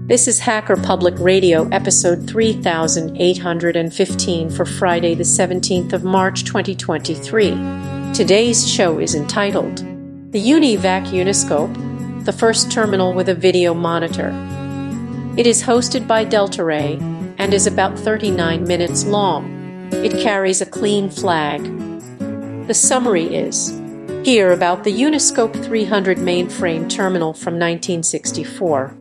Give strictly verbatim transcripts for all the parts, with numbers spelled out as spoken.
This is Hacker Public Radio, episode three thousand eight hundred fifteen for Friday, the seventeenth of March, twenty twenty-three. Today's show is entitled, The UniVac Uniscope, the first terminal with a video monitor. It is hosted by Delta Ray and is about thirty-nine minutes long. It carries a clean flag. The summary is, hear about the Uniscope three hundred mainframe terminal from nineteen sixty-four.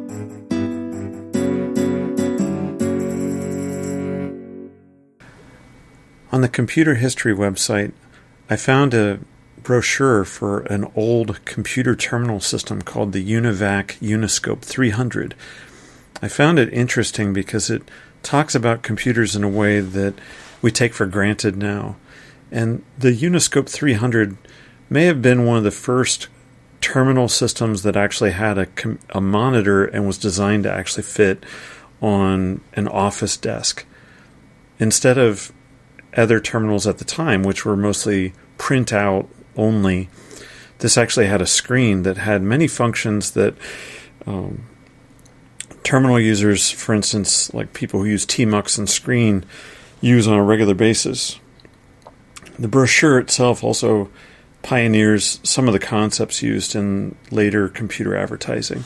On the Computer History website, I found a brochure for an old computer terminal system called the UniVac Uniscope three hundred. I found it interesting because it talks about computers in a way that we take for granted now. And the Uniscope three hundred may have been one of the first terminal systems that actually had a, com- a monitor and was designed to actually fit on an office desk. Instead of other terminals at the time, which were mostly printout only, this actually had a screen that had many functions that um, terminal users, for instance, like people who use tmux and Screen, use on a regular basis. The brochure itself also pioneers some of the concepts used in later computer advertising.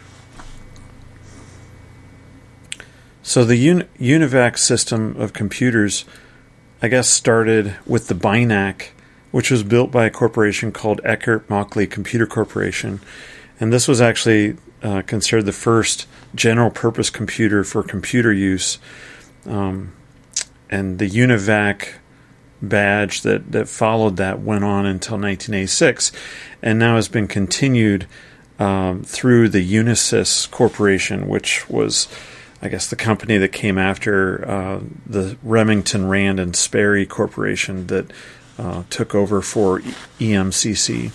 So the Uni- UniVac system of computers, I guess, started with the BINAC, which was built by a corporation called Eckert-Mauchly Computer Corporation. And this was actually uh, considered the first general-purpose computer for computer use. Um, and the UniVac badge that, that followed that went on until nineteen eighty-six, and now has been continued um, through the Unisys Corporation, which was, I guess, the company that came after uh, the Remington Rand and Sperry Corporation that uh, took over for E M C C.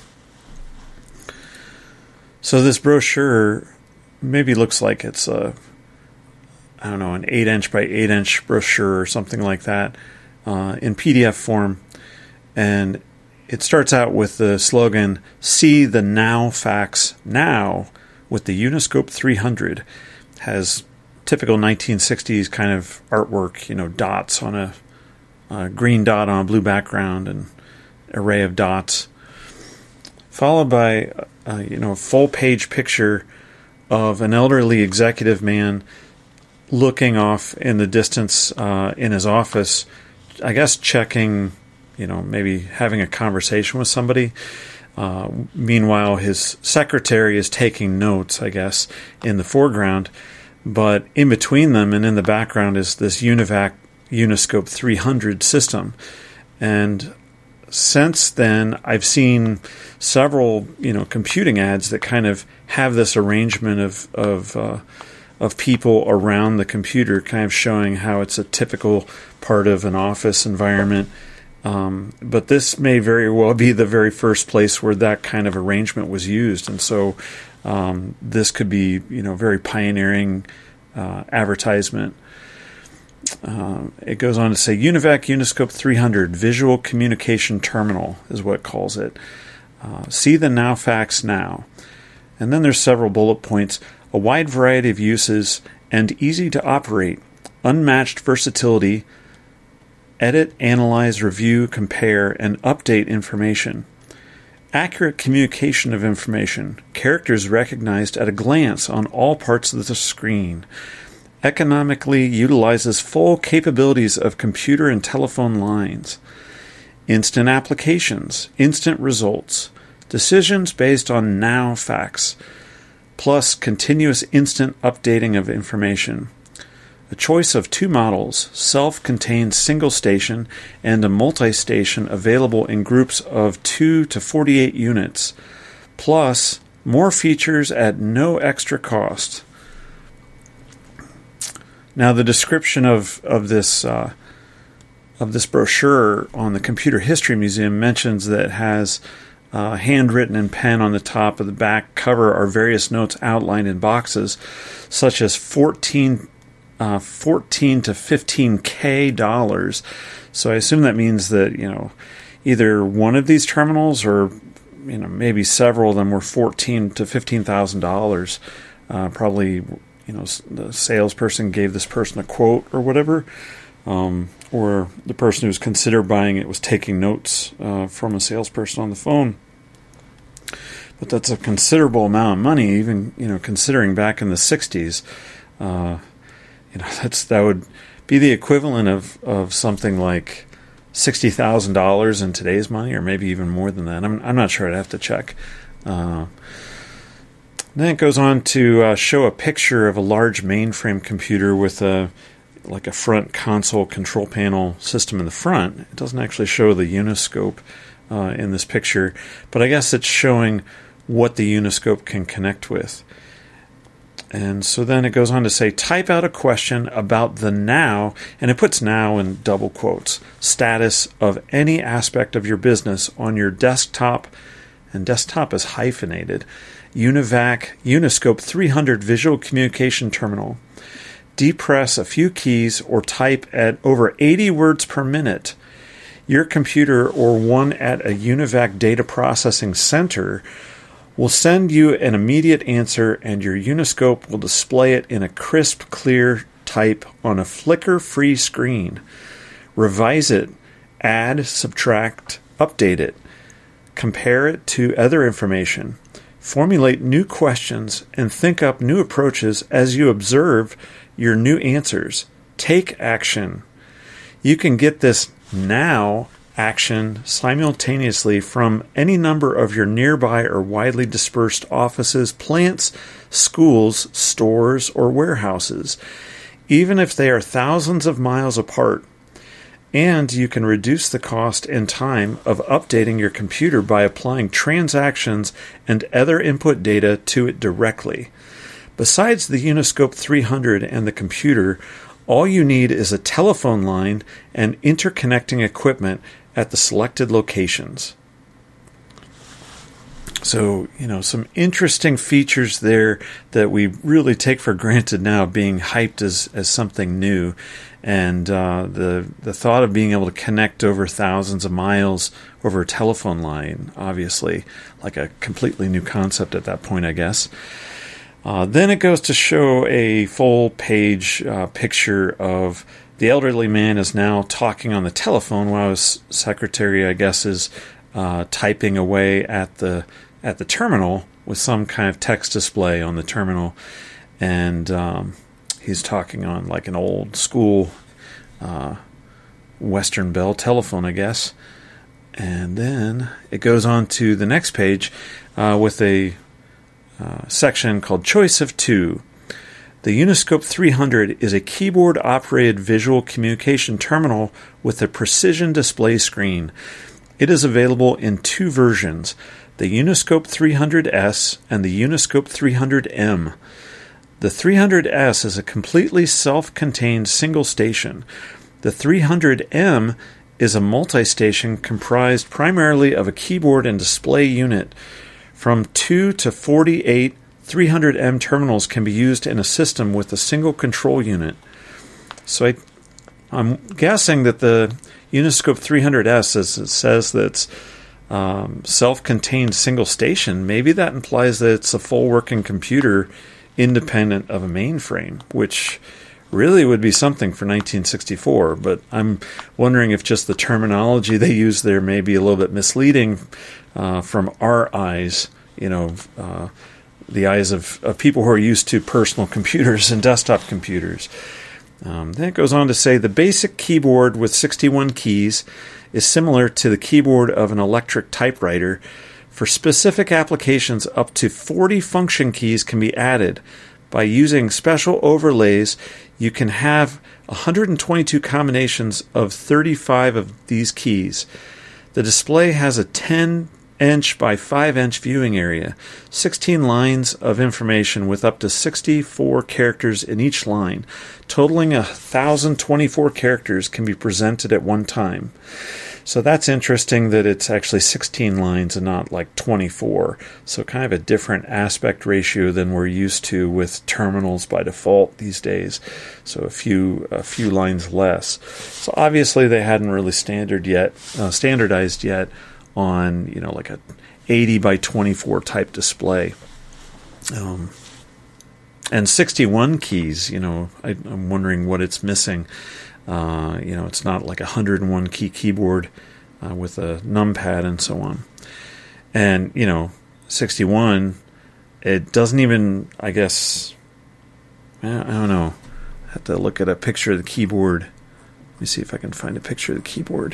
So this brochure maybe looks like it's a, I don't know, an eight inch by eight inch brochure or something like that uh, in P D F form. And it starts out with the slogan, "See the Now Facts Now," with the Uniscope three hundred. Has typical nineteen sixties kind of artwork, you know, dots on a, a green dot on a blue background and array of dots, followed by, uh, you know, a full-page picture of an elderly executive man looking off in the distance uh, in his office, I guess checking, you know, maybe having a conversation with somebody. Uh, meanwhile, his secretary is taking notes, I guess, in the foreground. But in between them and in the background is this UniVac Uniscope three hundred system. And since then, I've seen several, you know, computing ads that kind of have this arrangement of of uh, of people around the computer, kind of showing how it's a typical part of an office environment. Um, but this may very well be the very first place where that kind of arrangement was used, and so Um, this could be, you know, very pioneering uh, advertisement. Uh, it goes on to say, UniVac Uniscope three hundred Visual Communication Terminal is what it calls it. Uh, see the Now Facts Now. And then there's several bullet points. A wide variety of uses and easy to operate. Unmatched versatility. Edit, analyze, review, compare, and update information. Accurate communication of information. Characters recognized at a glance on all parts of the screen. Economically utilizes full capabilities of computer and telephone lines. Instant applications. Instant results. Decisions based on now facts. Plus continuous instant updating of information. A choice of two models, self-contained single station and a multi-station available in groups of two to forty-eight units, plus more features at no extra cost. Now, the description of of this uh, of this brochure on the Computer History Museum mentions that it has uh, handwritten in pen on the top of the back cover are various notes outlined in boxes, such as fourteen. Uh, fourteen to fifteen K dollars. So I assume that means that, you know, either one of these terminals or, you know, maybe several of them were fourteen to fifteen thousand dollars. Uh, probably, you you know, the salesperson gave this person a quote or whatever, um, or the person who was considered buying it was taking notes uh, from a salesperson on the phone. But that's a considerable amount of money, even, you know, considering back in the sixties. Uh, you know, that's that would be the equivalent of, of something like sixty thousand dollars in today's money, or maybe even more than that. I'm I'm not sure. I'd have to check. Uh, then it goes on to uh, show a picture of a large mainframe computer with a like a front console control panel system in the front. It doesn't actually show the Uniscope uh, in this picture, but I guess it's showing what the Uniscope can connect with. And so then it goes on to say, type out a question about the now, and it puts now in double quotes, status of any aspect of your business on your desktop, and desktop is hyphenated, UNIVAC Uniscope three hundred visual communication terminal. Depress a few keys or type at over eighty words per minute. Your computer or one at a UNIVAC data processing center will send you an immediate answer, and your Uniscope will display it in a crisp, clear type on a flicker-free screen. Revise it, add, subtract, update it, compare it to other information, formulate new questions, and think up new approaches as you observe your new answers. Take action. You can get this now action simultaneously from any number of your nearby or widely dispersed offices, plants, schools, stores, or warehouses, even if they are thousands of miles apart. And you can reduce the cost and time of updating your computer by applying transactions and other input data to it directly. Besides the Uniscope three hundred and the computer, all you need is a telephone line and interconnecting equipment at the selected locations. So, you know, some interesting features there that we really take for granted now, being hyped as, as something new. And uh, the the thought of being able to connect over thousands of miles over a telephone line, obviously, like a completely new concept at that point, I guess. Uh, then it goes to show a full-page uh, picture of the elderly man is now talking on the telephone while his secretary, I guess, is uh, typing away at the at the terminal with some kind of text display on the terminal, and um, he's talking on like an old school uh, Western Bell telephone, I guess. And then it goes on to the next page uh, with a uh, section called Choice of Two. The Uniscope three hundred is a keyboard-operated visual communication terminal with a precision display screen. It is available in two versions, the Uniscope three hundred S and the Uniscope three hundred M. The three hundred S is a completely self-contained single station. The three hundred M is a multi-station comprised primarily of a keyboard and display unit. From two to forty-eight three hundred M terminals can be used in a system with a single control unit. So I, I'm guessing that the Uniscope three hundred S, as it says that it's um, self-contained single station, maybe that implies that it's a full working computer independent of a mainframe, which really would be something for nineteen sixty-four. But I'm wondering if just the terminology they use there may be a little bit misleading uh, from our eyes, you know, uh, the eyes of, of people who are used to personal computers and desktop computers. Um, then it goes on to say the basic keyboard with sixty-one keys is similar to the keyboard of an electric typewriter. For specific applications, up to forty function keys can be added. By using special overlays, you can have one hundred twenty-two combinations of thirty-five of these keys. The display has a ten inch by five inch viewing area, sixteen lines of information with up to sixty-four characters in each line. Totaling one thousand twenty-four characters can be presented at one time. So that's interesting that it's actually sixteen lines and not like twenty-four. So kind of a different aspect ratio than we're used to with terminals by default these days. So a few a few lines less. So obviously they hadn't really standard yet, uh, standardized yet on, you know, like a eighty by twenty-four type display. Um, and sixty-one keys, you know, I, I'm wondering what it's missing. Uh, you know, it's not like a one hundred one key keyboard uh, with a numpad and so on. And, you know, sixty-one, it doesn't even, I guess, I don't know. I have to look at a picture of the keyboard. Let me see if I can find a picture of the keyboard.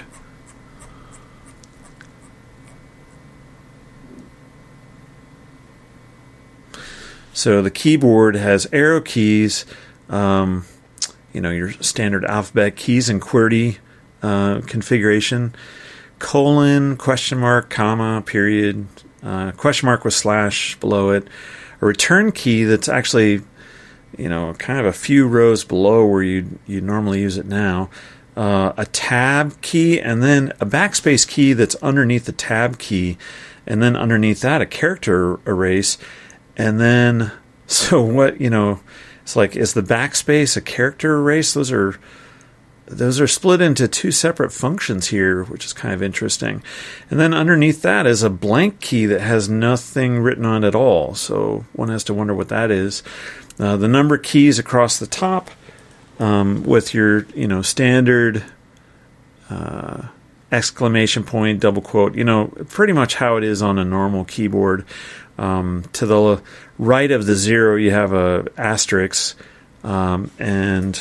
So the keyboard has arrow keys, um, you know, your standard alphabet keys and QWERTY uh, configuration, colon, question mark, comma, period, uh, question mark with slash below it, a return key that's actually, you know, kind of a few rows below where you you normally use it now, uh, a tab key, and then a backspace key that's underneath the tab key, and then underneath that a character erase, and then, so what, you know, it's like, is the backspace a character erase? Those are those are split into two separate functions here, which is kind of interesting. And then underneath that is a blank key that has nothing written on it at all. So one has to wonder what that is. Uh, the number keys across the top um, with your, you know, standard uh, exclamation point, double quote, you know, pretty much how it is on a normal keyboard. Um, to the right of the zero, you have a asterisk, um, and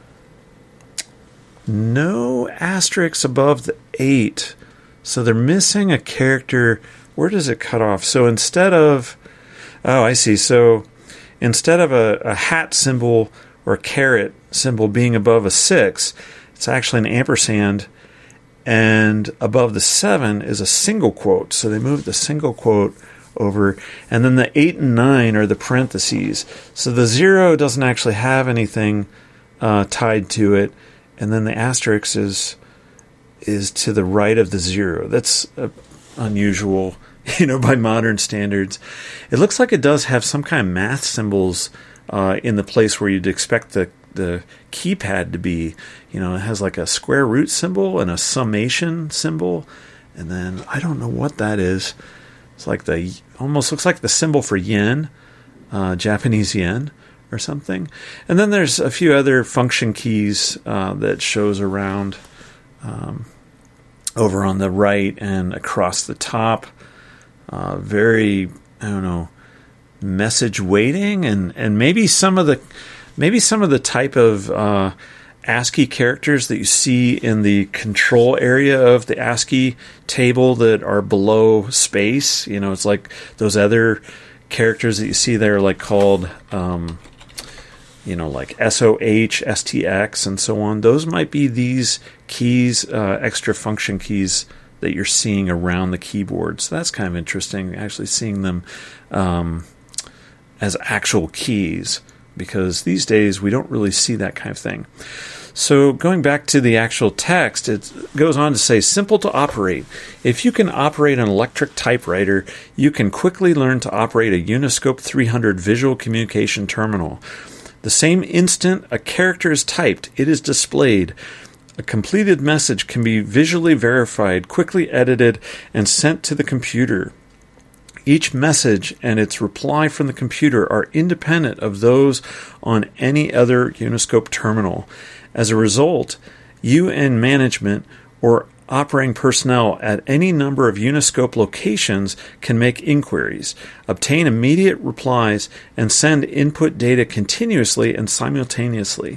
no asterisks above the eight. So they're missing a character. Where does it cut off? So instead of, oh, I see. So instead of a, a hat symbol or a caret symbol being above a six, it's actually an ampersand, and above the seven is a single quote. So they moved the single quote over, and then the eight and nine are the parentheses. So the zero doesn't actually have anything uh, tied to it, and then the asterisk is is to the right of the zero. That's uh, unusual, you know, by modern standards. It looks like it does have some kind of math symbols uh, in the place where you'd expect the the keypad to be. You know, it has like a square root symbol and a summation symbol, and then I don't know what that is. It's like the, almost looks like the symbol for yen, uh, Japanese yen or something. And then there's a few other function keys uh, that shows around um, over on the right and across the top. Uh, very, I don't know, message waiting, and, and maybe some of the maybe some of the type of uh, ASCII characters that you see in the control area of the ASCII table that are below space. You know, it's like those other characters that you see there, like called, um, you know, like S O H, S T X, and so on. Those might be these keys, uh, extra function keys that you're seeing around the keyboard. So that's kind of interesting, actually seeing them um, as actual keys, because these days we don't really see that kind of thing. So going back to the actual text, it goes on to say, simple to operate. If you can operate an electric typewriter, you can quickly learn to operate a Uniscope three hundred visual communication terminal. The same instant a character is typed, it is displayed. A completed message can be visually verified, quickly edited, and sent to the computer. Each message and its reply from the computer are independent of those on any other Uniscope terminal. As a result, you and management or operating personnel at any number of Uniscope locations can make inquiries, obtain immediate replies, and send input data continuously and simultaneously.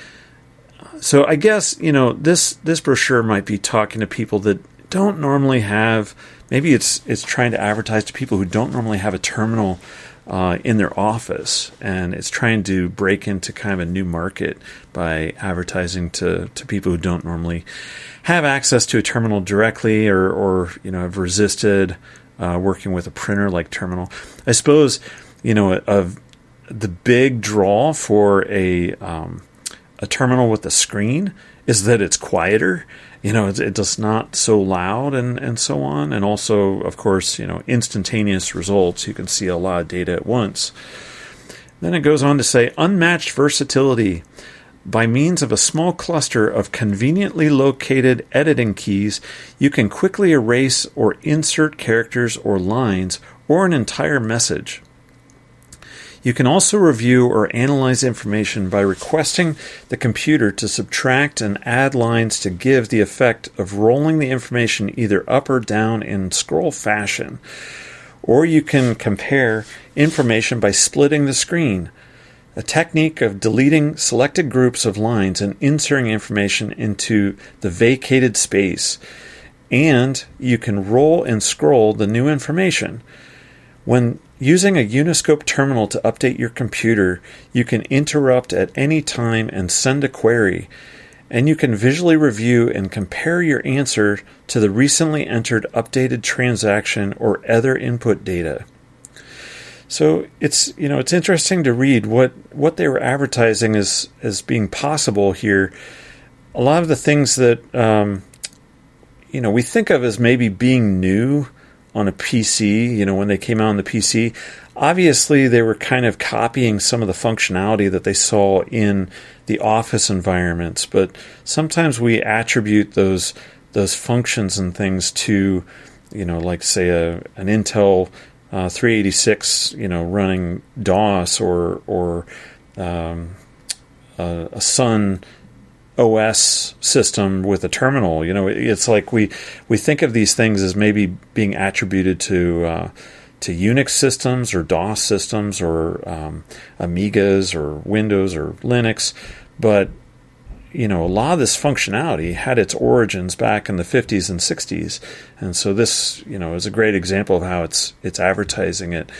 So I guess, you know, this, this brochure might be talking to people that don't normally have, maybe it's it's trying to advertise to people who don't normally have a terminal uh, in their office, and it's trying to break into kind of a new market by advertising to, to people who don't normally have access to a terminal directly, or, or you know, have resisted uh, working with a printer like Terminal. I suppose, you know, of the big draw for a um, a terminal with a screen is that it's quieter. You know, it's, it's just not so loud and, and so on. And also, of course, you know, instantaneous results. You can see a lot of data at once. Then it goes on to say, unmatched versatility. By means of a small cluster of conveniently located editing keys, you can quickly erase or insert characters or lines or an entire message. You can also review or analyze information by requesting the computer to subtract and add lines to give the effect of rolling the information either up or down in scroll fashion. Or you can compare information by splitting the screen, a technique of deleting selected groups of lines and inserting information into the vacated space. And you can roll and scroll the new information. When using a Uniscope terminal to update your computer, you can interrupt at any time and send a query. And you can visually review and compare your answer to the recently entered updated transaction or other input data. So it's you know it's interesting to read what, what they were advertising as as being possible here. A lot of the things that um, you know we think of as maybe being new on a P C, you know, when they came out on the P C, obviously they were kind of copying some of the functionality that they saw in the Office environments, but sometimes we attribute those those functions and things to, you know, like say a an Intel uh, three eighty-six, you know, running DOS or or um, a, a Sun O S system with a terminal. You know, it's like we we think of these things as maybe being attributed to uh, to Unix systems or DOS systems or um, Amigas or Windows or Linux, but you know, a lot of this functionality had its origins back in the fifties and sixties, and so this, you know, is a great example of how it's it's advertising it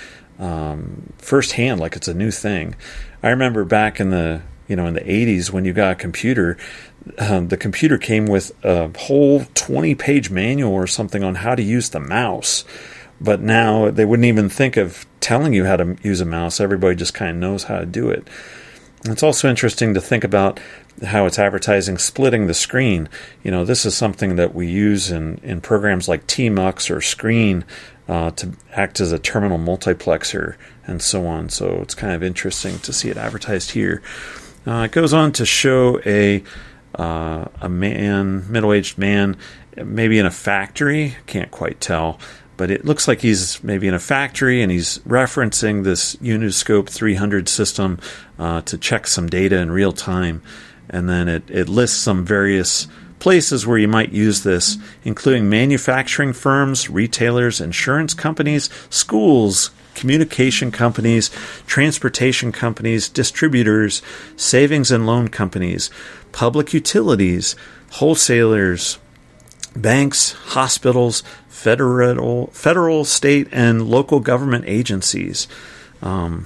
um, firsthand, like it's a new thing. I remember back in the you know in the eighties when you got a computer, um, the computer came with a whole twenty-page manual or something on how to use the mouse. But now they wouldn't even think of telling you how to use a mouse. Everybody just kind of knows how to do it. And it's also interesting to think about how it's advertising splitting the screen. You know, this is something that we use in, in programs like Tmux or Screen uh, to act as a terminal multiplexer and so on. So it's kind of interesting to see it advertised here. Uh, it goes on to show a uh, a man, middle-aged man, maybe in a factory. Can't quite tell. But it looks like he's maybe in a factory and he's referencing this Uniscope three hundred system uh, to check some data in real time. And then it, it lists some various places where you might use this, including manufacturing firms, retailers, insurance companies, schools, communication companies, transportation companies, distributors, savings and loan companies, public utilities, wholesalers, banks, hospitals, federal, federal, state, and local government agencies. Um,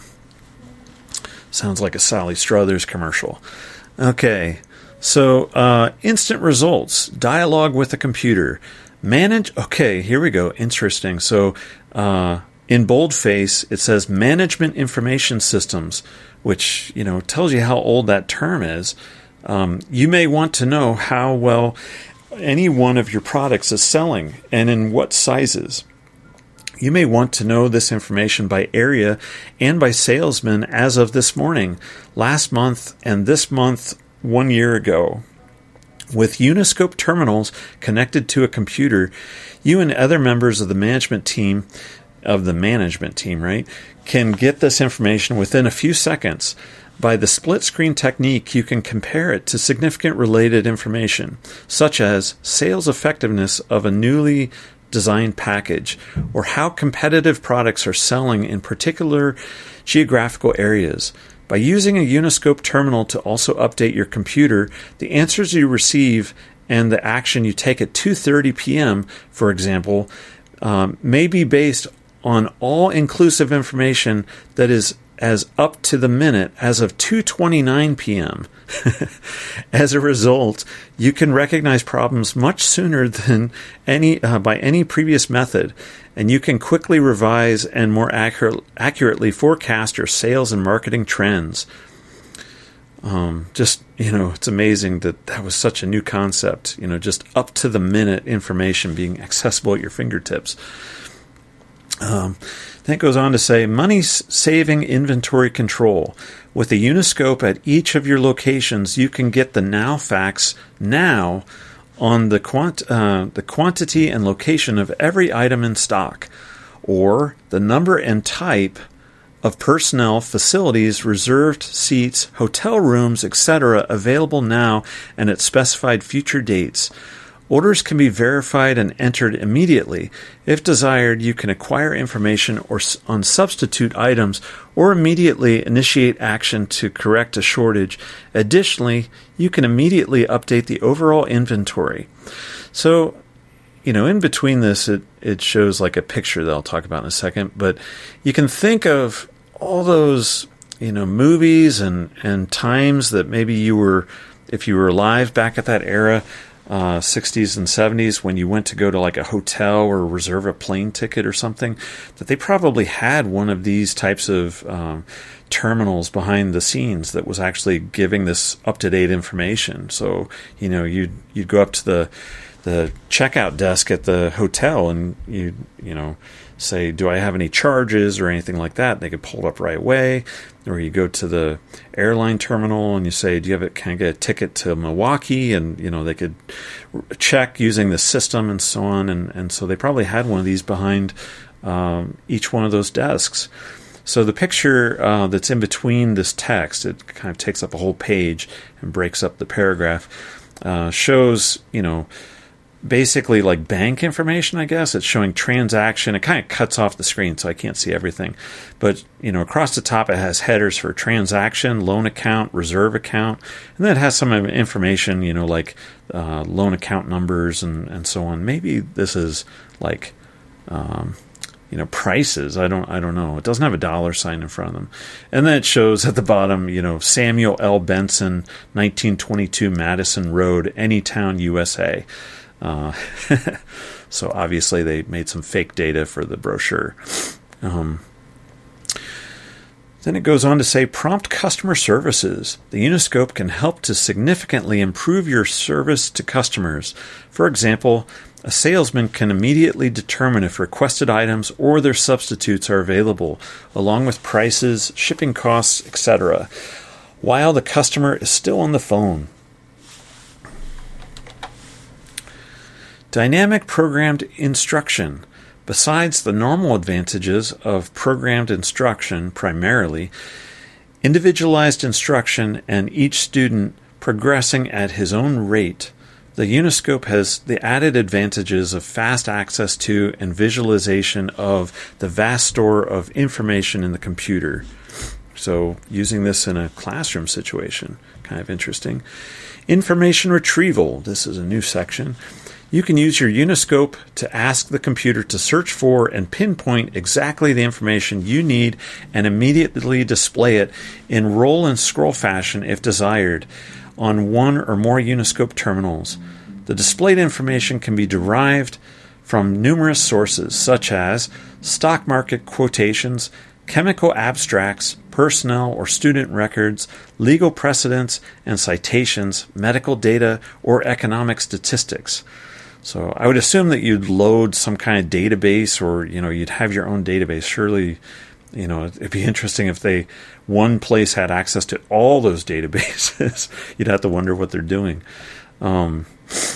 sounds like a Sally Struthers commercial. Okay, so uh, instant results, dialogue with the computer, manage. Okay, here we go. Interesting. So uh, in boldface, it says management information systems, which you know tells you how old that term is. Um, you may want to know how well any one of your products is selling and in what sizes. You may want to know this information by area and by salesman as of this morning, last month, and this month one year ago. With Uniscope terminals connected to a computer, you and other members of the management team, of the management team, right, can get this information within a few seconds. By the split screen technique, you can compare it to significant related information, such as sales effectiveness of a newly designed package, or how competitive products are selling in particular geographical areas. By using a Uniscope terminal to also update your computer, the answers you receive and the action you take at two thirty p.m., for example, um, may be based on all-inclusive information that is as up to the minute as of two twenty-nine p.m. As a result, you can recognize problems much sooner than any uh, by any previous method, and you can quickly revise and more accurate, accurately forecast your sales and marketing trends. Um, just, you know, it's amazing that that was such a new concept, you know, just up to the minute information being accessible at your fingertips. Um, then it goes on to say, money-saving inventory control. With a Uniscope at each of your locations, you can get the now facts now on the quant uh, the quantity and location of every item in stock, or the number and type of personnel, facilities, reserved seats, hotel rooms, et cetera available now and at specified future dates. Orders can be verified and entered immediately. If desired, you can acquire information or on substitute items or immediately initiate action to correct a shortage. Additionally, you can immediately update the overall inventory. So, you know, in between this, it, it shows like a picture that I'll talk about in a second, but you can think of all those, you know, movies and, and times that maybe you were, if you were alive back at that era, Uh, sixties and seventies, when you went to go to like a hotel or reserve a plane ticket or something, that they probably had one of these types of um, terminals behind the scenes that was actually giving this up-to-date information. So, you know, you'd, you'd go up to the the checkout desk at the hotel and you you know say, do I have any charges or anything like that? And they could pull it up right away. Or you go to the airline terminal and you say, do you have a, can I get a ticket to Milwaukee? And, you know, they could check using the system and so on. And, and so they probably had one of these behind um, each one of those desks. So the picture uh, that's in between this text, it kind of takes up a whole page and breaks up the paragraph, uh, shows, you know, basically like bank information, I guess. It's showing transaction. It kind of cuts off the screen, so I can't see everything. But, you know, across the top, it has headers for transaction, loan account, reserve account. And then it has some information, you know, like uh, loan account numbers and, and so on. Maybe this is like, um, you know, prices. I don't I don't know. It doesn't have a dollar sign in front of them. And then it shows at the bottom, you know, Samuel L. Benson, nineteen twenty-two Madison Road, Anytown, U S A. Uh, so obviously they made some fake data for the brochure. Um, then it goes on to say, prompt customer services. The Uniscope can help to significantly improve your service to customers. For example, a salesman can immediately determine if requested items or their substitutes are available, along with prices, shipping costs, et cetera, while the customer is still on the phone. Dynamic programmed instruction. Besides the normal advantages of programmed instruction primarily, individualized instruction and each student progressing at his own rate, the Uniscope has the added advantages of fast access to and visualization of the vast store of information in the computer. So using this in a classroom situation, kind of interesting. Information retrieval. This is a new section. You can use your Uniscope to ask the computer to search for and pinpoint exactly the information you need and immediately display it in roll and scroll fashion if desired on one or more Uniscope terminals. The displayed information can be derived from numerous sources such as stock market quotations, chemical abstracts, personnel or student records, legal precedents and citations, medical data, or economic statistics. So I would assume that you'd load some kind of database, or, you know, you'd have your own database. Surely, you know, it'd be interesting if they, one place had access to all those databases. You'd have to wonder what they're doing. Um,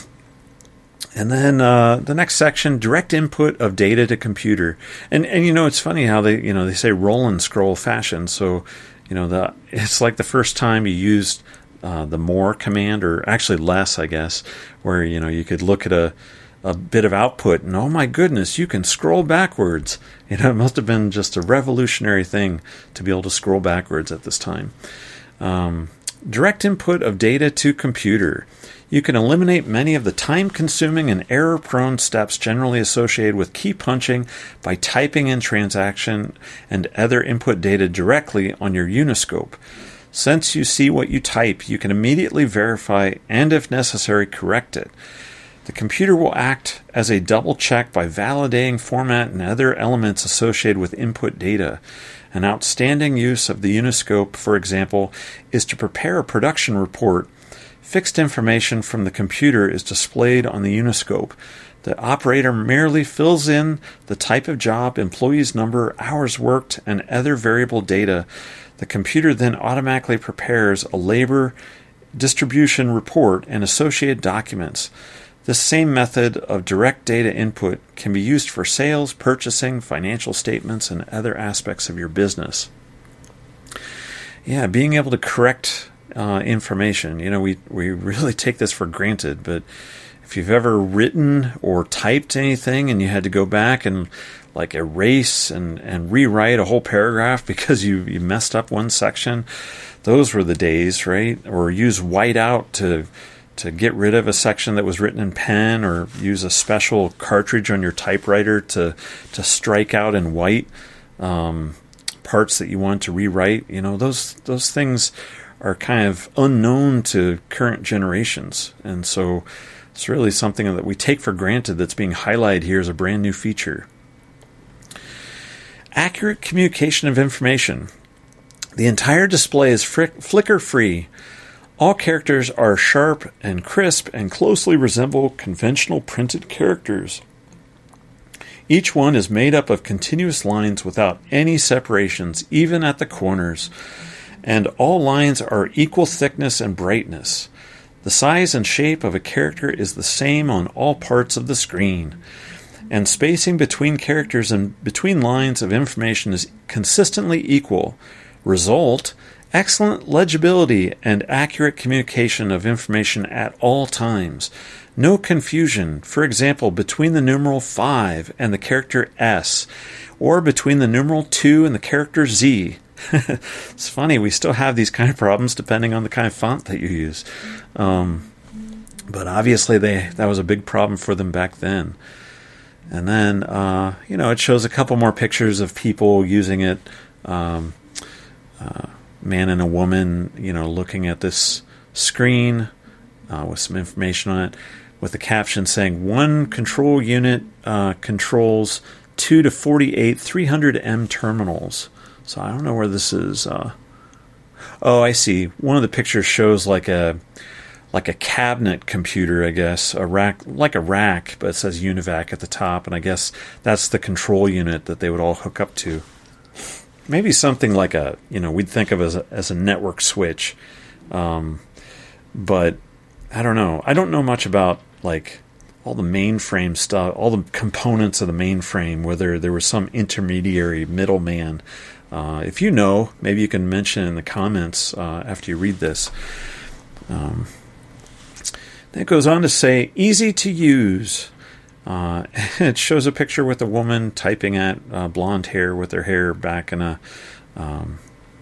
and then uh, the next section, direct input of data to computer. And, and, you know, it's funny how they, you know, they say roll and scroll fashion. So, you know, the it's like the first time you used Uh, the more command, or actually less, I guess, where, you know, you could look at a, a bit of output and, oh my goodness, you can scroll backwards. You know, it must have been just a revolutionary thing to be able to scroll backwards at this time. Um, direct input of data to computer. You can eliminate many of the time-consuming and error-prone steps generally associated with key punching by typing in transaction and other input data directly on your Uniscope. Since you see what you type, you can immediately verify and, if necessary, correct it. The computer will act as a double check by validating format and other elements associated with input data. An outstanding use of the Uniscope, for example, is to prepare a production report. Fixed information from the computer is displayed on the Uniscope. The operator merely fills in the type of job, employee's number, hours worked, and other variable data. The computer then automatically prepares a labor distribution report and associated documents. This same method of direct data input can be used for sales, purchasing, financial statements, and other aspects of your business. Yeah, being able to correct uh, information. You know, we, we really take this for granted, but if you've ever written or typed anything and you had to go back and like erase and, and rewrite a whole paragraph because you, you messed up one section, those were the days, right? Or use whiteout to to get rid of a section that was written in pen, or use a special cartridge on your typewriter to to strike out in white um, parts that you want to rewrite. You know, those those things are kind of unknown to current generations, and so it's really something that we take for granted that's being highlighted here as a brand new feature. Accurate communication of information. The entire display is fric- flicker-free. All characters are sharp and crisp and closely resemble conventional printed characters. Each one is made up of continuous lines without any separations, even at the corners, and all lines are equal thickness and brightness. The size and shape of a character is the same on all parts of the screen, and spacing between characters and between lines of information is consistently equal. Result: excellent legibility and accurate communication of information at all times. No confusion, for example, between the numeral five and the character S, or between the numeral two and the character Z. It's funny, we still have these kind of problems depending on the kind of font that you use. Um, but obviously they that was a big problem for them back then. And then, uh, you know, it shows a couple more pictures of people using it. Um, uh, man and a woman, you know, looking at this screen uh, with some information on it, with the caption saying, one control unit uh, controls two to forty-eight three hundred M terminals. So I don't know where this is. Uh, oh, I see. One of the pictures shows like a like a cabinet computer, I guess, a rack, like a rack, but it says UNIVAC at the top, and I guess that's the control unit that they would all hook up to. Maybe something like a, you know, we'd think of as a, as a network switch. Um, but I don't know. I don't know much about, like, all the mainframe stuff, all the components of the mainframe, whether there was some intermediary middleman. Uh, if you know, maybe you can mention in the comments uh, after you read this. Um, then it goes on to say, easy to use. Uh, it shows a picture with a woman typing at uh, blonde hair with her hair back in a um,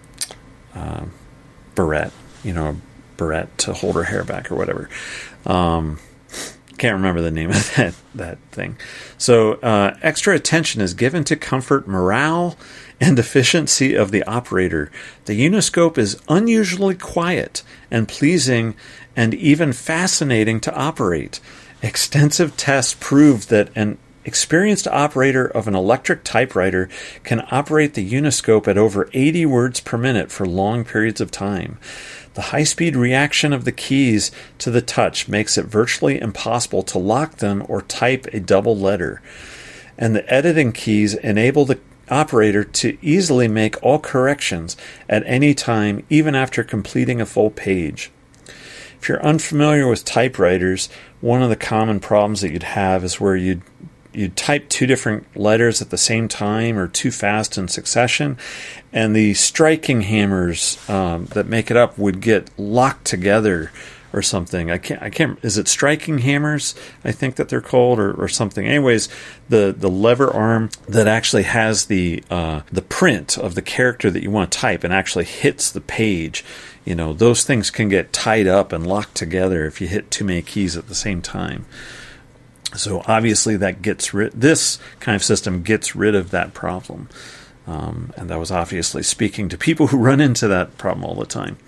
uh, barrette, you know, a barrette to hold her hair back or whatever. Um, can't remember the name of that, that thing. So uh, extra attention is given to comfort, morale, and efficiency of the operator. The Uniscope is unusually quiet and pleasing and even fascinating to operate. Extensive tests proved that an experienced operator of an electric typewriter can operate the Uniscope at over eighty words per minute for long periods of time. The high-speed reaction of the keys to the touch makes it virtually impossible to lock them or type a double letter. And the editing keys enable the operator to easily make all corrections at any time, even after completing a full page. If you're unfamiliar with typewriters, one of the common problems that you'd have is where you'd, you'd type two different letters at the same time or too fast in succession, and the striking hammers um, that make it up would get locked together or something. I can't. I can't. Is it striking hammers? I think that they're called, or, or something. Anyways, the, the lever arm that actually has the uh, the print of the character that you want to type and actually hits the page. You know, those things can get tied up and locked together if you hit too many keys at the same time. So obviously, that gets rid. This kind of system gets rid of that problem, um, and that was obviously speaking to people who run into that problem all the time.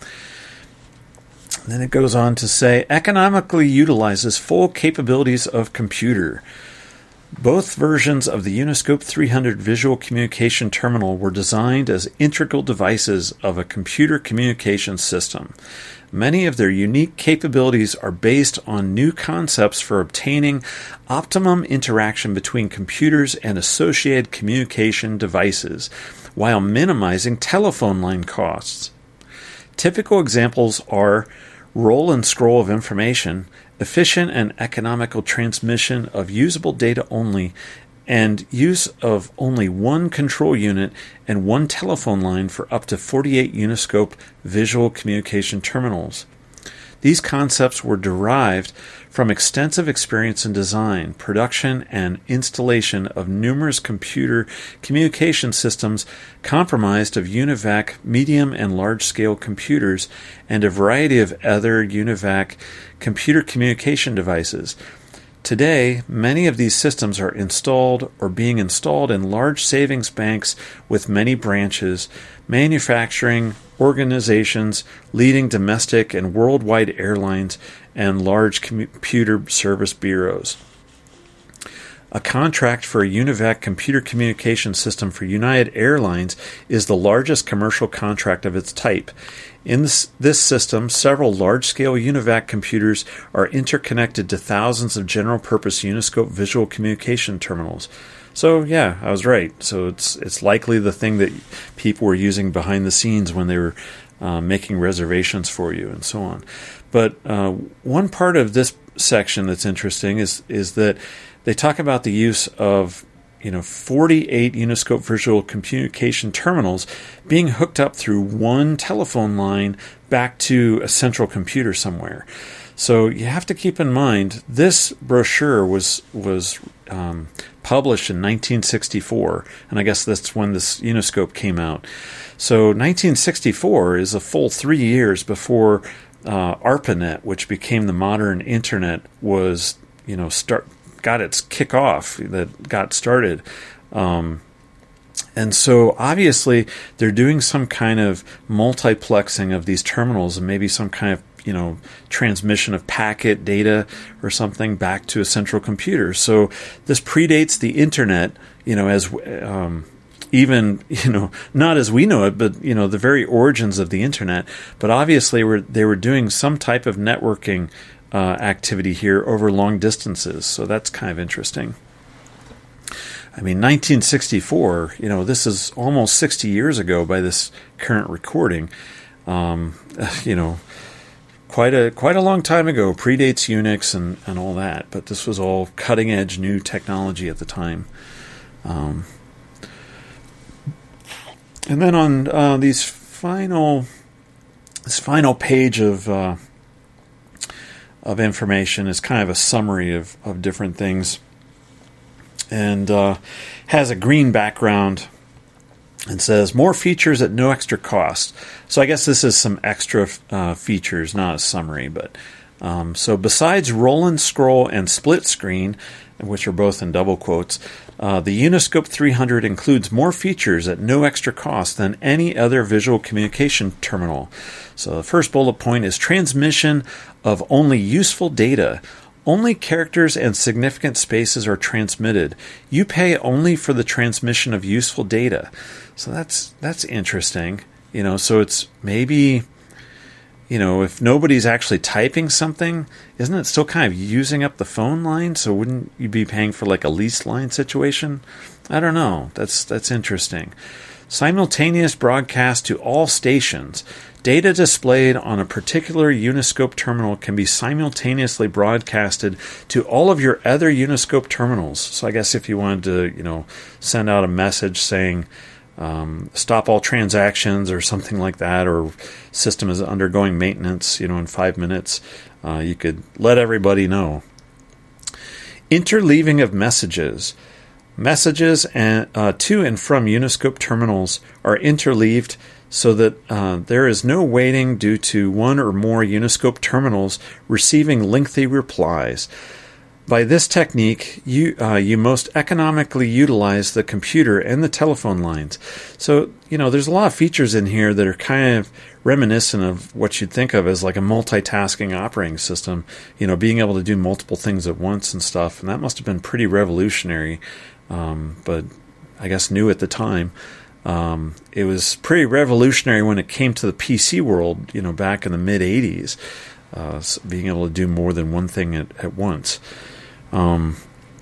Then it goes on to say, economically utilizes full capabilities of computer. Both versions of the Uniscope three hundred visual communication terminal were designed as integral devices of a computer communication system. Many of their unique capabilities are based on new concepts for obtaining optimum interaction between computers and associated communication devices, while minimizing telephone line costs. Typical examples are roll and scroll of information, efficient and economical transmission of usable data only, and use of only one control unit and one telephone line for up to forty-eight Uniscope visual communication terminals. These concepts were derived from extensive experience in design, production, and installation of numerous computer communication systems comprised of UNIVAC medium and large-scale computers and a variety of other UNIVAC computer communication devices. Today, many of these systems are installed or being installed in large savings banks with many branches, manufacturing organizations, leading domestic and worldwide airlines, and large computer service bureaus. A contract for a UNIVAC computer communication system for United Airlines is the largest commercial contract of its type. In this, this system, several large-scale UNIVAC computers are interconnected to thousands of general-purpose Uniscope visual communication terminals. So, yeah, I was right. So it's it's likely the thing that people were using behind the scenes when they were uh, making reservations for you and so on. But uh, one part of this section that's interesting is is that they talk about the use of you know, forty-eight Uniscope visual communication terminals being hooked up through one telephone line back to a central computer somewhere. So you have to keep in mind this brochure was was um, published in nineteen sixty-four, and I guess that's when this Uniscope came out. So nineteen sixty-four is a full three years before uh, ARPANET, which became the modern internet, was you know start. got its kickoff, that got started. Um, and so obviously they're doing some kind of multiplexing of these terminals and maybe some kind of, you know, transmission of packet data or something back to a central computer. So this predates the internet, you know, as um, even, you know, not as we know it, but, you know, the very origins of the internet. But obviously we're, they were doing some type of networking Uh, activity here over long distances, so that's kind of interesting. I mean, nineteen sixty-four, you know, this is almost sixty years ago by this current recording. Um, you know, quite a quite a long time ago, predates Unix and, and all that, but this was all cutting edge new technology at the time. Um, and then on uh, these final, this final page of uh, of information is kind of a summary of, of different things, and uh, has a green background and says more features at no extra cost. So I guess this is some extra uh, features, not a summary, but um, so besides roll and scroll and split screen, which are both in double quotes, uh, the Uniscope three hundred includes more features at no extra cost than any other visual communication terminal. So the first bullet point is transmission of only useful data. Only characters and significant spaces are transmitted. You pay only for the transmission of useful data. So that's that's interesting. You know, so it's maybe, you know, if nobody's actually typing something, isn't it still kind of using up the phone line? So wouldn't you be paying for like a lease line situation? I don't know. That's that's interesting. Simultaneous broadcast to all stations. Data displayed on a particular Uniscope terminal can be simultaneously broadcasted to all of your other Uniscope terminals. So I guess if you wanted to, you know, send out a message saying um, stop all transactions or something like that, or system is undergoing maintenance, you know, in five minutes, uh, you could let everybody know. Interleaving of messages. Messages and, uh, to and from Uniscope terminals are interleaved so that uh, there is no waiting due to one or more Uniscope terminals receiving lengthy replies. By this technique, you uh, you most economically utilize the computer and the telephone lines. So, you know, there's a lot of features in here that are kind of reminiscent of what you'd think of as like a multitasking operating system, you know, being able to do multiple things at once and stuff. And that must have been pretty revolutionary, um, but I guess new at the time. Um, it was pretty revolutionary when it came to the P C world, you know, back in the mid eighties, uh, being able to do more than one thing at, at once. Um,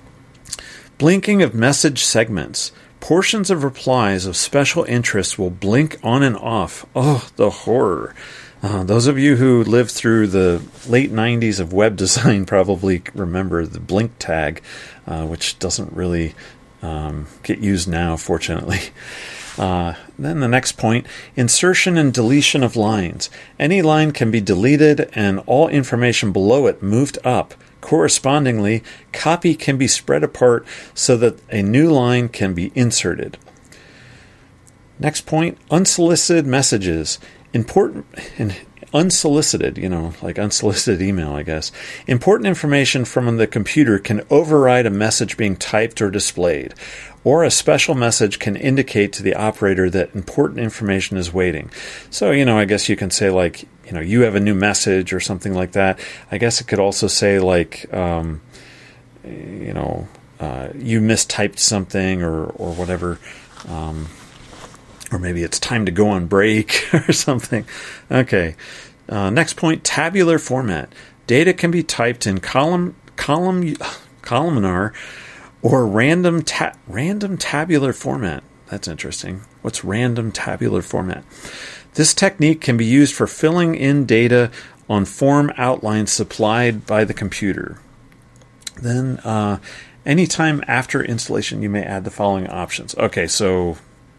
blinking of message segments. Portions of replies of special interest will blink on and off. Oh, the horror. Uh, those of you who lived through the late nineties of web design probably remember the blink tag, uh, which doesn't really um, get used now, fortunately. Uh, then the next point, insertion and deletion of lines. Any line can be deleted and all information below it moved up. Correspondingly, copy can be spread apart so that a new line can be inserted. Next point, unsolicited messages. Important and unsolicited, you know, like unsolicited email, I guess. Important information from the computer can override a message being typed or displayed, or a special message can indicate to the operator that important information is waiting. So, you know, I guess you can say like, you know, you have a new message or something like that. I guess it could also say like, um, you know, uh, you mistyped something or, or whatever. Um, Or maybe it's time to go on break or something. Okay. Uh, next point, tabular format. Data can be typed in column, column, columnar or random ta- random tabular format. That's interesting. What's random tabular format? This technique can be used for filling in data on form outlines supplied by the computer. Then, uh, anytime after installation, you may add the following options. Okay, so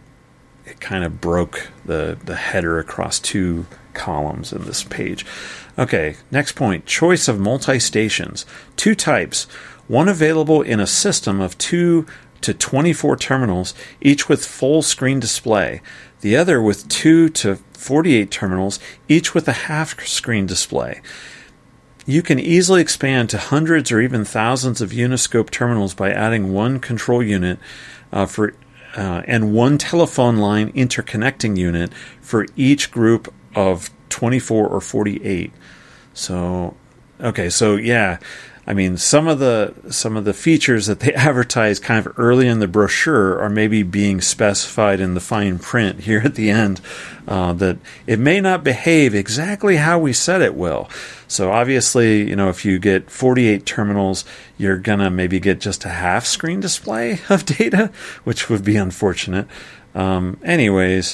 it kind of broke the, the header across two columns in this page. Okay, next point, choice of multi-stations. Two types, one available in a system of two to twenty-four terminals, each with full screen display. The other with two to forty-eight terminals, each with a half screen display. You can easily expand to hundreds or even thousands of Uniscope terminals by adding one control unit uh, for Uh, and one telephone line interconnecting unit for each group of twenty-four or forty-eight. So, okay, so yeah, I mean, some of the some of the features that they advertise kind of early in the brochure are maybe being specified in the fine print here at the end, uh, that it may not behave exactly how we said it will. So obviously, you know, if you get forty-eight terminals, you're going to maybe get just a half screen display of data, which would be unfortunate. Um, anyways,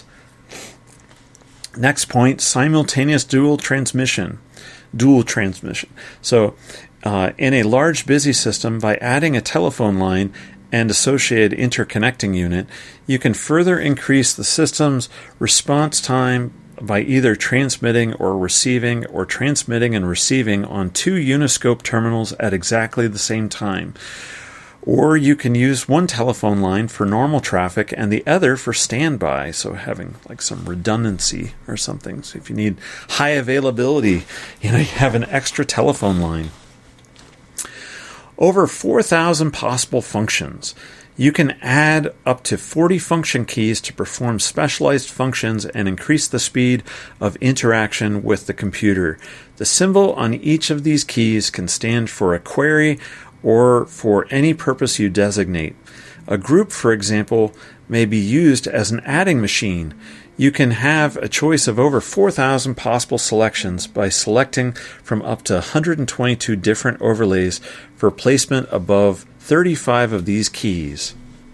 next point, simultaneous dual transmission. Dual transmission. So uh, in a large busy system, by adding a telephone line and associated interconnecting unit, you can further increase the system's response time by either transmitting or receiving or transmitting and receiving on two Uniscope terminals at exactly the same time. Or you can use one telephone line for normal traffic and the other for standby, so having like some redundancy or something. So if you need high availability, you know, you have an extra telephone line. Over four thousand possible functions. You can add up to forty function keys to perform specialized functions and increase the speed of interaction with the computer. The symbol on each of these keys can stand for a query or for any purpose you designate. A group, for example, may be used as an adding machine. You can have a choice of over four thousand possible selections by selecting from up to one hundred twenty-two different overlays for placement above thirty-five of these keys.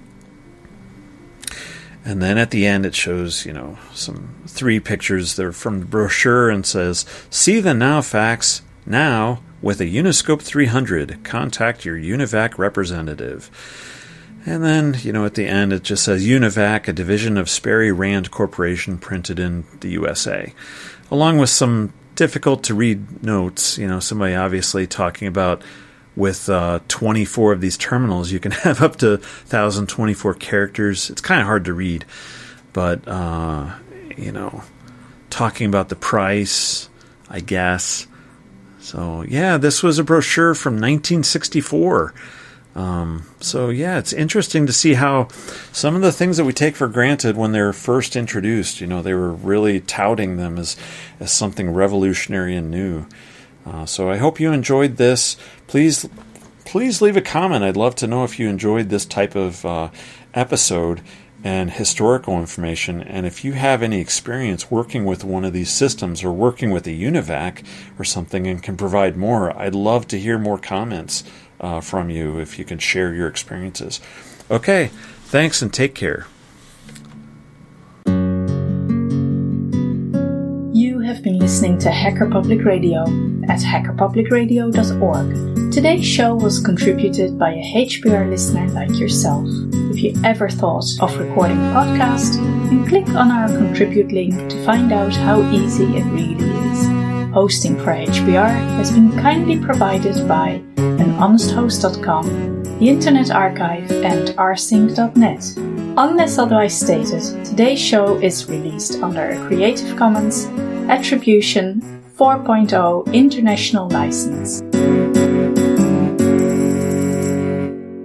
And then at the end it shows, you know, some three pictures that are from the brochure and says, see the NowFax now with a Uniscope three hundred. Contact your UNIVAC representative. And then, you know, at the end it just says UNIVAC, a division of Sperry Rand Corporation, printed in the U S A. Along with some difficult to read notes, you know, somebody obviously talking about with uh, twenty-four of these terminals, you can have up to one thousand twenty-four characters. It's kind of hard to read, but, uh, you know, talking about the price, I guess. So, yeah, this was a brochure from nineteen sixty-four. Um, so, yeah, it's interesting to see how some of the things that we take for granted when they were first introduced, you know, they were really touting them as, as something revolutionary and new. Uh, so I hope you enjoyed this. Please, please leave a comment. I'd love to know if you enjoyed this type of uh, episode and historical information. And if you have any experience working with one of these systems or working with a UNIVAC or something and can provide more, I'd love to hear more comments uh, from you if you can share your experiences. Okay, thanks and take care. have been listening to Hacker Public Radio at hacker public radio dot org. Today's show was contributed by a H P R listener like yourself. If you ever thought of recording a podcast, then click on our contribute link to find out how easy it really is. Hosting for H P R has been kindly provided by an honest host dot com, the Internet Archive and r sync dot net. Unless otherwise stated, today's show is released under a Creative Commons Attribution four point oh International License.